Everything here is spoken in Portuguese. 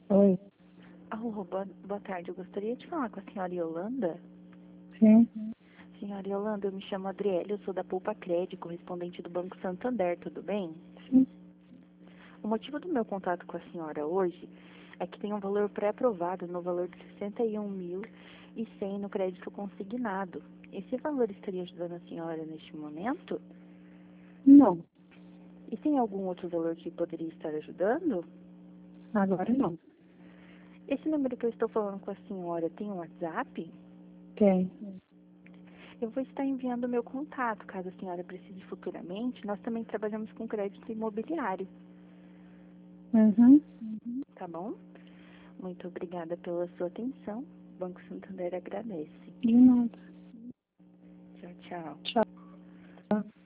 Oi, Alô, boa tarde. Eu gostaria de falar com a senhora Yolanda. sim, Senhora Yolanda, eu me chamo Adriele, eu sou da Poupa Crédito, correspondente do Banco Santander, tudo bem? sim. O motivo do meu contato com a senhora hoje é que tem um valor pré-aprovado no valor de 61.100 no crédito consignado. Esse valor estaria ajudando a senhora neste momento? Não, E tem algum outro valor que poderia estar ajudando? agora não. Esse número que eu estou falando com a senhora tem um WhatsApp? Tem. Eu vou estar enviando o meu contato, caso a senhora precise futuramente. Nós também trabalhamos com crédito imobiliário, Uhum. tá bom? Muito obrigada pela sua atenção. O Banco Santander agradece. De nada. Tchau, tchau. Tchau.